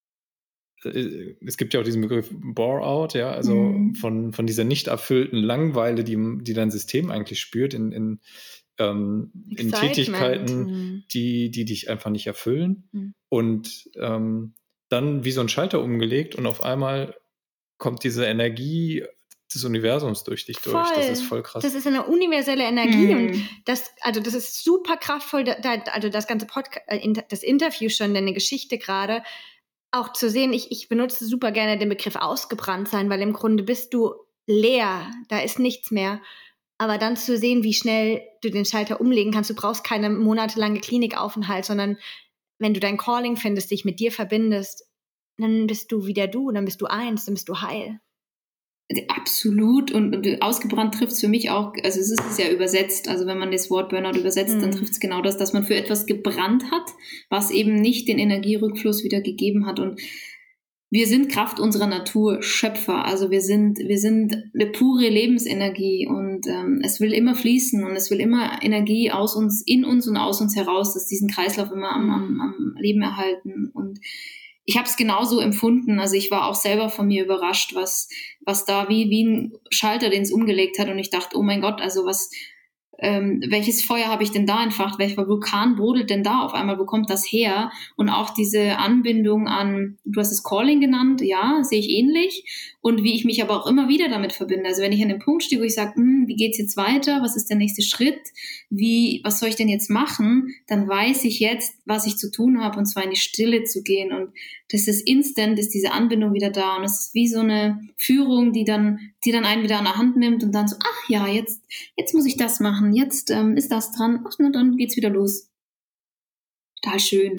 äh, es gibt ja auch diesen Begriff Bore-out, ja, also mhm. von, von dieser nicht erfüllten Langeweile, die, die dein System eigentlich spürt in, in Ähm, in Tätigkeiten, mhm. die, die dich einfach nicht erfüllen mhm. und ähm, dann wie so ein Schalter umgelegt und auf einmal kommt diese Energie des Universums durch dich durch. Voll. Das ist voll krass. Das ist eine universelle Energie mhm. und das, also das ist super kraftvoll, da, da, also das ganze Podcast, das Interview schon, deine Geschichte gerade, auch zu sehen, ich, ich benutze super gerne den Begriff ausgebrannt sein, weil im Grunde bist du leer, da ist nichts mehr. Aber dann zu sehen, wie schnell du den Schalter umlegen kannst, du brauchst keine monatelange Klinikaufenthalt, sondern wenn du dein Calling findest, dich mit dir verbindest, dann bist du wieder du, dann bist du eins, dann bist du heil. Absolut, und, und ausgebrannt trifft es für mich auch, also es ist ja übersetzt, also wenn man das Wort Burnout übersetzt, mhm. dann trifft es genau das, dass man für etwas gebrannt hat, was eben nicht den Energierückfluss wieder gegeben hat. Und wir sind Kraft unserer Natur Schöpfer, also wir sind wir sind eine pure Lebensenergie und ähm, es will immer fließen und es will immer Energie aus uns, in uns und aus uns heraus, dass diesen Kreislauf immer am, am, am Leben erhalten. Und ich habe es genauso empfunden, also ich war auch selber von mir überrascht, was was da wie wie ein Schalter, den es umgelegt hat und ich dachte, oh mein Gott, also was Ähm, welches Feuer habe ich denn da entfacht, welcher Vulkan brodelt denn da auf einmal, wo kommt das her? Und auch diese Anbindung an, du hast es Calling genannt, ja, sehe ich ähnlich, und wie ich mich aber auch immer wieder damit verbinde, also wenn ich an dem Punkt stehe, wo ich sage, hm, wie geht's jetzt weiter, was ist der nächste Schritt, wie, was soll ich denn jetzt machen, dann weiß ich jetzt, was ich zu tun habe, und zwar in die Stille zu gehen, und das ist instant, ist diese Anbindung wieder da, und es ist wie so eine Führung, die dann, die dann einen wieder an der Hand nimmt und dann so, ach ja, jetzt, jetzt muss ich das machen, jetzt ähm, ist das dran, ach, na, dann geht's wieder los. Total schön.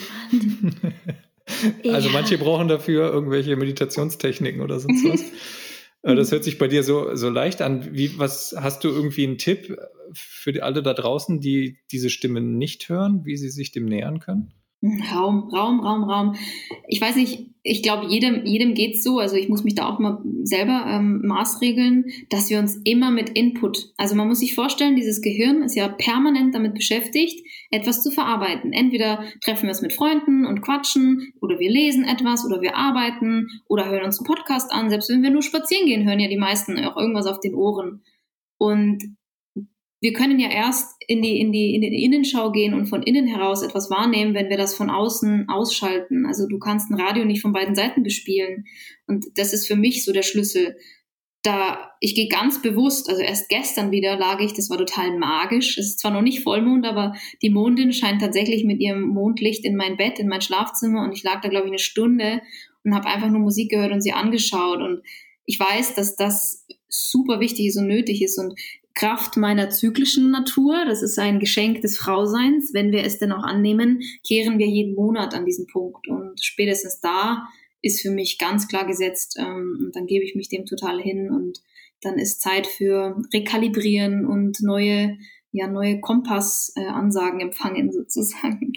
Also ja. Manche brauchen dafür irgendwelche Meditationstechniken oder sonst was. Das hört sich bei dir so, so leicht an. Wie, was, hast du irgendwie einen Tipp für die, alle da draußen, die diese Stimme nicht hören, wie sie sich dem nähern können? Raum, Raum, Raum, Raum. Ich weiß nicht, ich glaube, jedem, jedem geht's so, also ich muss mich da auch mal selber ähm, maßregeln, dass wir uns immer mit Input, also man muss sich vorstellen, dieses Gehirn ist ja permanent damit beschäftigt, etwas zu verarbeiten. Entweder treffen wir es mit Freunden und quatschen, oder wir lesen etwas, oder wir arbeiten, oder hören uns einen Podcast an. Selbst wenn wir nur spazieren gehen, hören ja die meisten auch irgendwas auf den Ohren. Und wir können ja erst in die, in die, in die Innenschau gehen und von innen heraus etwas wahrnehmen, wenn wir das von außen ausschalten. Also du kannst ein Radio nicht von beiden Seiten bespielen. Und das ist für mich so der Schlüssel. Da, ich gehe ganz bewusst, also erst gestern wieder lag ich, das war total magisch. Es ist zwar noch nicht Vollmond, aber die Mondin scheint tatsächlich mit ihrem Mondlicht in mein Bett, in mein Schlafzimmer, und ich lag da, glaube ich, eine Stunde und habe einfach nur Musik gehört und sie angeschaut. Und ich weiß, dass das super wichtig ist und nötig ist, und Kraft meiner zyklischen Natur, das ist ein Geschenk des Frauseins, wenn wir es denn auch annehmen, kehren wir jeden Monat an diesen Punkt, und spätestens da ist für mich ganz klar gesetzt, ähm, und dann gebe ich mich dem total hin, und dann ist Zeit für Rekalibrieren und neue, ja, neue Kompassansagen äh, empfangen sozusagen.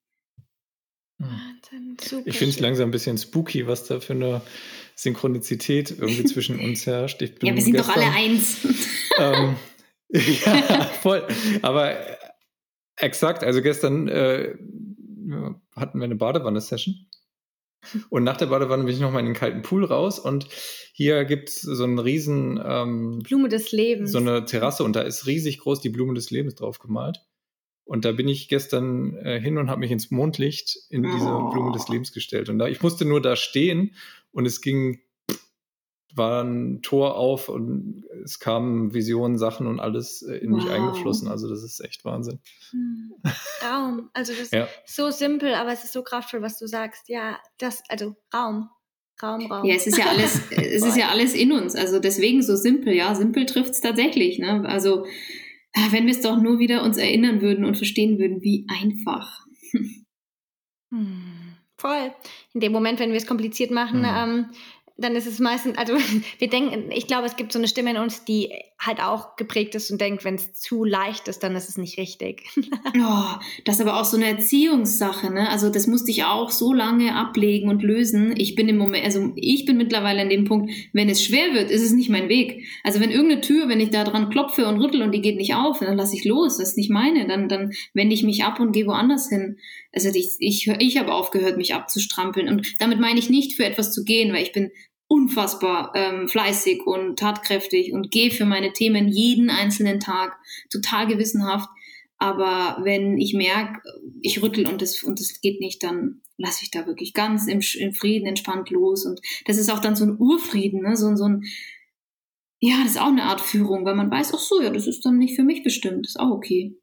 Ich finde es langsam ein bisschen spooky, was da für eine Synchronizität irgendwie zwischen uns herrscht. Ich bin ja, wir sind gestern, doch alle eins. Ähm, ja, voll. Aber exakt, also gestern äh, hatten wir eine Badewanne-Session. Und nach der Badewanne bin ich nochmal in den kalten Pool raus und hier gibt es so einen riesen ähm, Blume des Lebens. So eine Terrasse und da ist riesig groß die Blume des Lebens drauf gemalt. Und da bin ich gestern äh, hin und habe mich ins Mondlicht in diese Oh. Blume des Lebens gestellt. Und da, ich musste nur da stehen und es ging, war ein Tor auf und es kamen Visionen, Sachen und alles äh, in Wow. mich eingeflossen. Also das ist echt Wahnsinn. Hm. Raum, also das Ja. ist so simpel, aber es ist so kraftvoll, was du sagst. Ja, das, also Raum, Raum, Raum. Ja, es ist ja alles, es ist ja alles in uns. Also deswegen so simpel, ja. Simpel trifft es tatsächlich, ne? Also wenn wir es doch nur wieder uns erinnern würden und verstehen würden, wie einfach. Hm. Voll. In dem Moment, wenn wir es kompliziert machen, Hm. ähm, dann ist es meistens, also wir denken, ich glaube, es gibt so eine Stimme in uns, die halt auch geprägt ist und denkt, wenn es zu leicht ist, dann ist es nicht richtig. Oh, das ist aber auch so eine Erziehungssache, ne? Also das musste ich auch so lange ablegen und lösen. Ich bin im Moment, also ich bin mittlerweile an dem Punkt, wenn es schwer wird, ist es nicht mein Weg. Also wenn irgendeine Tür, wenn ich da dran klopfe und rüttel und die geht nicht auf, dann lasse ich los. Das ist nicht meine. Dann, dann wende ich mich ab und gehe woanders hin. Also ich, ich, ich habe aufgehört, mich abzustrampeln. Und damit meine ich nicht, für etwas zu gehen, weil ich bin unfassbar ähm, fleißig und tatkräftig und gehe für meine Themen jeden einzelnen Tag total gewissenhaft. Aber wenn ich merke, ich rüttel und das und das geht nicht, dann lasse ich da wirklich ganz im, im Frieden entspannt los. Und das ist auch dann so ein Urfrieden, ne? so, so ein, ja, das ist auch eine Art Führung, weil man weiß, ach so, ja, das ist dann nicht für mich bestimmt, das ist auch okay.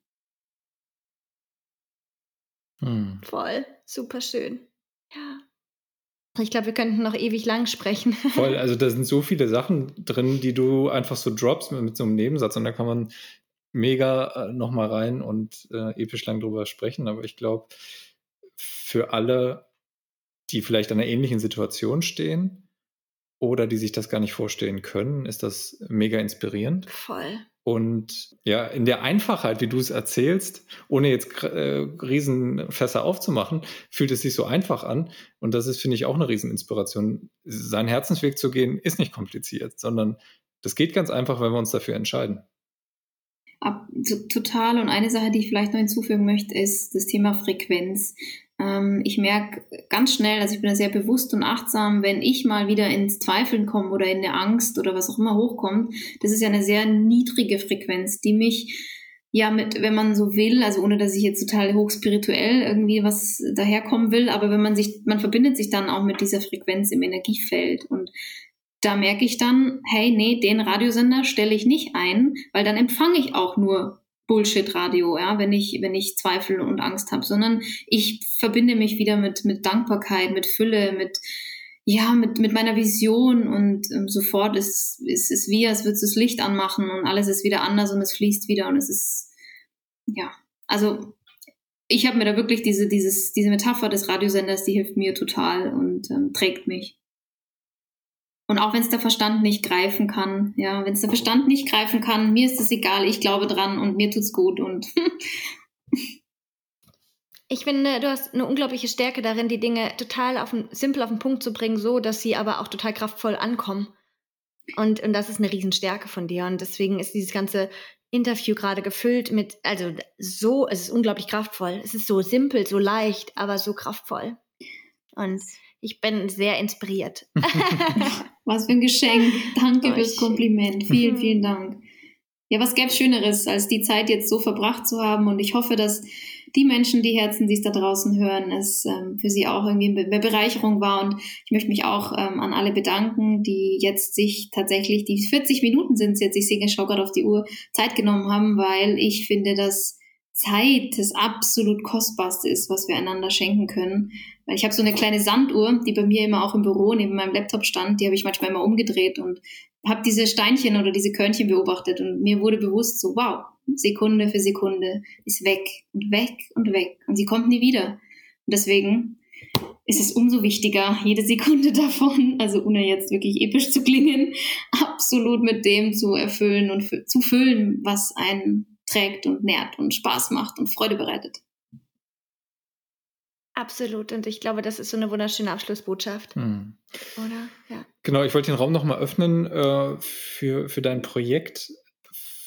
Hm. Voll, super schön. Ja. Ich glaube, wir könnten noch ewig lang sprechen. Voll, also da sind so viele Sachen drin, die du einfach so droppst mit, mit so einem Nebensatz und da kann man mega äh, nochmal rein und äh, episch lang drüber sprechen. Aber ich glaube, für alle, die vielleicht in einer ähnlichen Situation stehen oder die sich das gar nicht vorstellen können, ist das mega inspirierend. Voll. Und ja, in der Einfachheit, wie du es erzählst, ohne jetzt äh, Riesenfässer aufzumachen, fühlt es sich so einfach an. Und das ist, finde ich, auch eine Rieseninspiration. Seinen Herzensweg zu gehen, ist nicht kompliziert, sondern das geht ganz einfach, wenn wir uns dafür entscheiden. Ab, to, total. Und eine Sache, die ich vielleicht noch hinzufügen möchte, ist das Thema Frequenz. Ähm, ich merke ganz schnell, also ich bin da sehr bewusst und achtsam, wenn ich mal wieder ins Zweifeln komme oder in eine Angst oder was auch immer hochkommt, das ist ja eine sehr niedrige Frequenz, die mich ja mit, wenn man so will, also ohne dass ich jetzt total hochspirituell irgendwie was daherkommen will, aber wenn man sich, man verbindet sich dann auch mit dieser Frequenz im Energiefeld und da merke ich dann, hey, nee, den Radiosender stelle ich nicht ein, weil dann empfange ich auch nur Bullshit-Radio, ja, wenn ich, wenn ich Zweifel und Angst habe, sondern ich verbinde mich wieder mit, mit Dankbarkeit, mit Fülle, mit, ja, mit, mit meiner Vision und ähm, sofort ist, ist es wie, als würdest du das Licht anmachen und alles ist wieder anders und es fließt wieder und es ist, ja, also ich habe mir da wirklich diese, dieses, diese Metapher des Radiosenders, die hilft mir total und ähm, trägt mich. Und auch wenn es der Verstand nicht greifen kann, ja, wenn es der Verstand nicht greifen kann, mir ist das egal, ich glaube dran und mir tut's gut und ich finde, du hast eine unglaubliche Stärke darin, die Dinge total auf den, simpel auf den Punkt zu bringen, so, dass sie aber auch total kraftvoll ankommen. Und, und das ist eine Riesenstärke von dir. Und deswegen ist dieses ganze Interview gerade gefüllt mit, also so, es ist unglaublich kraftvoll. Es ist so simpel, so leicht, aber so kraftvoll. Und ich bin sehr inspiriert. Was für ein Geschenk. Danke Oh, fürs schön. Kompliment. Vielen, vielen Dank. Ja, was gäbe es Schöneres, als die Zeit jetzt so verbracht zu haben? Und ich hoffe, dass die Menschen, die Herzen, die es da draußen hören, es ähm, für sie auch irgendwie eine Bereicherung war. Und ich möchte mich auch ähm, an alle bedanken, die jetzt sich tatsächlich, die vierzig Minuten sind es jetzt, ich sehe, ich schaue gerade auf die Uhr, Zeit genommen haben, weil ich finde, dass Zeit das absolut Kostbarste ist, was wir einander schenken können. Weil ich habe so eine kleine Sanduhr, die bei mir immer auch im Büro neben meinem Laptop stand, die habe ich manchmal immer umgedreht und habe diese Steinchen oder diese Körnchen beobachtet und mir wurde bewusst so, wow, Sekunde für Sekunde ist weg und weg und weg und sie kommt nie wieder. Und deswegen ist es umso wichtiger, jede Sekunde davon, also ohne jetzt wirklich episch zu klingen, absolut mit dem zu erfüllen und f- zu füllen, was einen trägt und nährt und Spaß macht und Freude bereitet. Absolut. Und ich glaube, das ist so eine wunderschöne Abschlussbotschaft. Hm. Oder? Ja. Genau, ich wollte den Raum nochmal öffnen äh, für, für dein Projekt.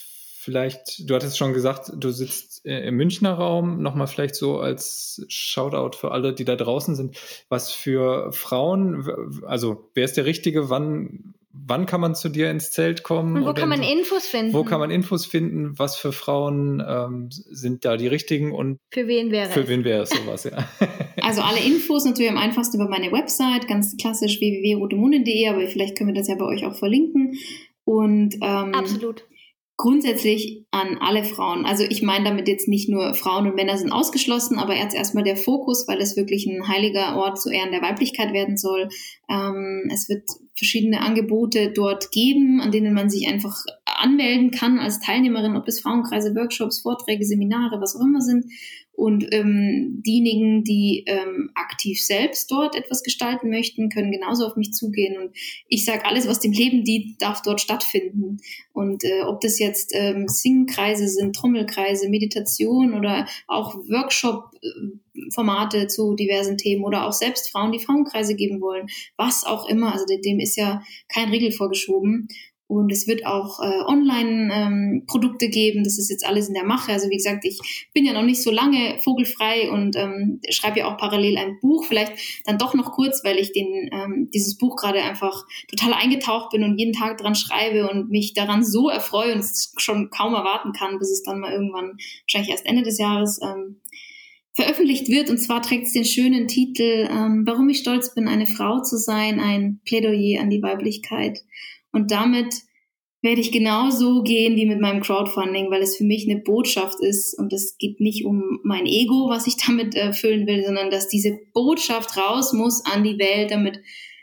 vielleicht, du hattest schon gesagt, du sitzt äh, im Münchner Raum, nochmal vielleicht so als Shoutout für alle, die da draußen sind. Was für Frauen, also wer ist der Richtige, wann, wann kann man zu dir ins Zelt kommen? Und wo kann man in, Infos finden? Wo kann man Infos finden? Was für Frauen ähm, sind da die Richtigen? Und für wen wäre für es? Für wen wäre es sowas, ja. Also alle Infos natürlich am einfachsten über meine Website, ganz klassisch w w w punkt rotemundin punkt de, aber vielleicht können wir das ja bei euch auch verlinken. Und ähm, absolut. Grundsätzlich an alle Frauen. Also ich meine damit jetzt nicht nur Frauen und Männer sind ausgeschlossen, aber jetzt erstmal der Fokus, weil es wirklich ein heiliger Ort zu Ehren der Weiblichkeit werden soll. Ähm, es wird verschiedene Angebote dort geben, an denen man sich einfach anmelden kann als Teilnehmerin, ob es Frauenkreise, Workshops, Vorträge, Seminare, was auch immer sind. Und ähm, diejenigen, die ähm, aktiv selbst dort etwas gestalten möchten, können genauso auf mich zugehen. Und ich sage, alles, was dem Leben dient, darf dort stattfinden. Und äh, ob das jetzt ähm, Singkreise sind, Trommelkreise, Meditation oder auch Workshop-Formate zu diversen Themen oder auch selbst Frauen, die Frauenkreise geben wollen, was auch immer. Also dem ist ja kein Riegel vorgeschoben. Und es wird auch äh, Online-Produkte ähm, geben. Das ist jetzt alles in der Mache. Also wie gesagt, ich bin ja noch nicht so lange vogelfrei und ähm, schreibe ja auch parallel ein Buch. Vielleicht dann doch noch kurz, weil ich den ähm, dieses Buch gerade einfach total eingetaucht bin und jeden Tag dran schreibe und mich daran so erfreue und es schon kaum erwarten kann, bis es dann mal irgendwann, wahrscheinlich erst Ende des Jahres, ähm, veröffentlicht wird. Und zwar trägt es den schönen Titel ähm, Warum ich stolz bin, eine Frau zu sein, ein Plädoyer an die Weiblichkeit. Und damit werde ich genauso gehen wie mit meinem Crowdfunding, weil es für mich eine Botschaft ist und es geht nicht um mein Ego, was ich damit erfüllen will, sondern dass diese Botschaft raus muss an die Welt, damit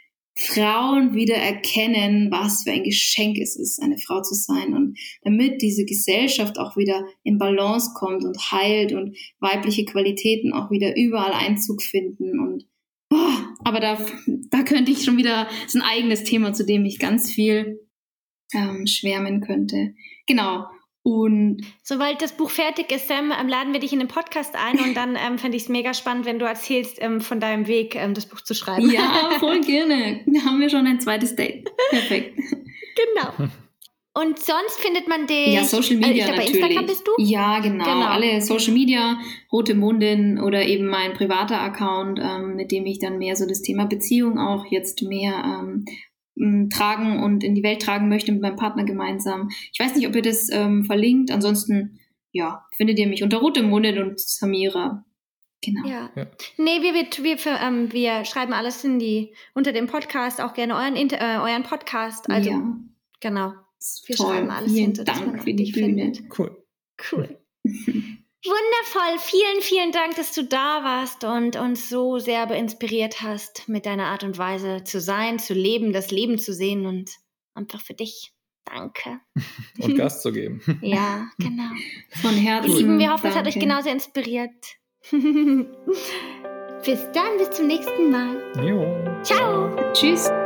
Frauen wieder erkennen, was für ein Geschenk es ist, eine Frau zu sein und damit diese Gesellschaft auch wieder in Balance kommt und heilt und weibliche Qualitäten auch wieder überall Einzug finden und oh, aber da, da könnte ich schon wieder, das ist ein eigenes Thema, zu dem ich ganz viel ähm, schwärmen könnte. Genau. Und sobald das Buch fertig ist, Sam, ähm, laden wir dich in den Podcast ein und dann ähm, fände ich es mega spannend, wenn du erzählst ähm, von deinem Weg, ähm, das Buch zu schreiben. Ja, voll gerne. Da haben wir schon ein zweites Date. Perfekt. Genau. Und sonst findet man dich... Ja, Social Media äh, ich glaub, natürlich. Bei Instagram bist du? Ja, genau. genau. Alle Social Media, Rotemundin oder eben mein privater Account, ähm, mit dem ich dann mehr so das Thema Beziehung auch jetzt mehr ähm, tragen und in die Welt tragen möchte mit meinem Partner gemeinsam. Ich weiß nicht, ob ihr das ähm, verlinkt. Ansonsten, ja, findet ihr mich unter Rotemundin und Samira. Genau. Ja. ja. Nee, wir, wir, wir, ähm, wir schreiben alles in die, unter dem Podcast, auch gerne euren, äh, euren Podcast. Also, ja. Genau. Wir Toll. schreiben alles Vielen hinter, Dank für die Bühne. Findet. Cool. Cool. Wundervoll. Vielen, vielen Dank, dass du da warst und uns so sehr inspiriert hast, mit deiner Art und Weise zu sein, zu leben, das Leben zu sehen und einfach für dich. Danke. Und Gas zu geben. Ja, genau. Von Herzen. Ihr Lieben, wir hoffen, Danke. es hat euch genauso inspiriert. Bis dann, bis zum nächsten Mal. Jo. Ciao. Tschüss.